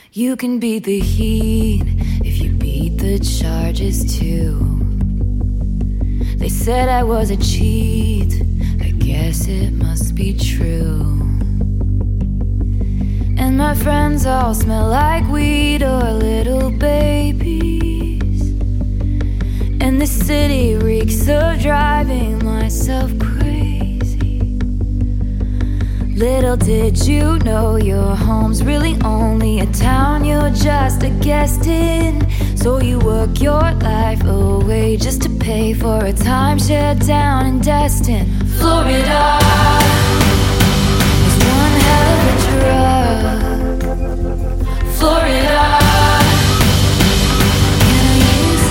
You can beat the heat if you beat the charges too. They said I was a cheat, I guess it must be true. And my friends all smell like weed or little babies. And the city reeks of driving myself crazy. Little did you know your home's really only a town you're just a guest in. So you work your life away just to pay for a timeshare down in Destin, Florida. It's one hell of a drug, Florida. Can I use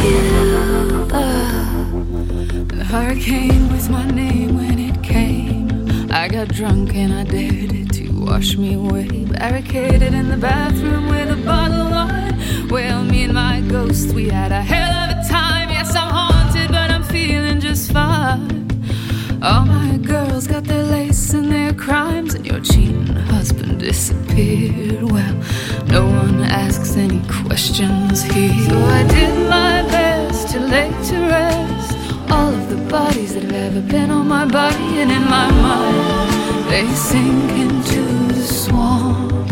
you? The hurricane was my name when it came. I got drunk and I dared it to wash me away. Barricaded in the bathroom with a bottle of wine. Well, me and my ghost, we had a hell of a time. Yes, I'm haunted, but I'm feeling just fine. All my girls got their lace and their crimes, and your cheating husband disappeared. Well, no one asks any questions here. So I did my best to lay to rest all of the bodies that have ever been on my body. And in my mind, they sink into the swamp.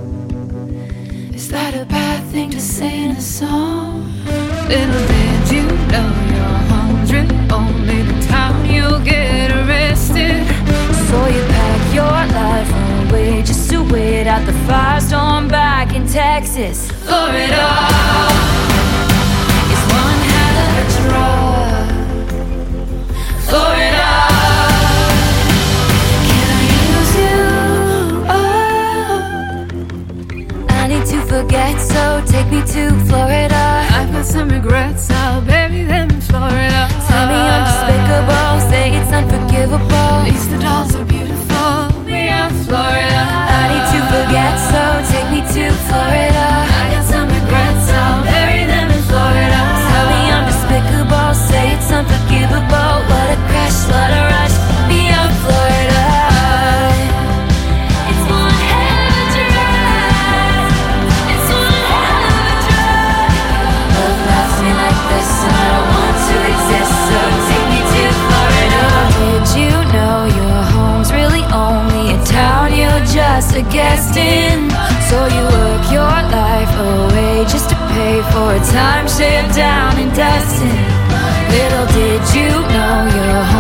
Is that a bad thing to say in a song? Little did you know your home's really only the town you'll get arrested. So you pack your life away just to wait out the firestorm back in Texas, Florida. It's one hell of a drug, Florida. Can I use you? Oh, I need to forget, so take me to Florida. I've got some regrets, I'll bury them in Florida. Tell me I'm despicable, say it's unforgivable. At least the dolls are beautiful, we are Florida. I need to forget, so take me to Florida. I got some regrets, I'll bury them in Florida. Tell me I'm despicable, say it's unforgivable. What a crash, what a rush, be on Florida. It's one hell of a drug, it's one hell of a drug. Love loves me like this and I don't want to exist, so take me to Florida. Did you know your home's really only a town you're just a guest in? So you work your life away just to pay for a timeshare down in Destin. Little did you know your home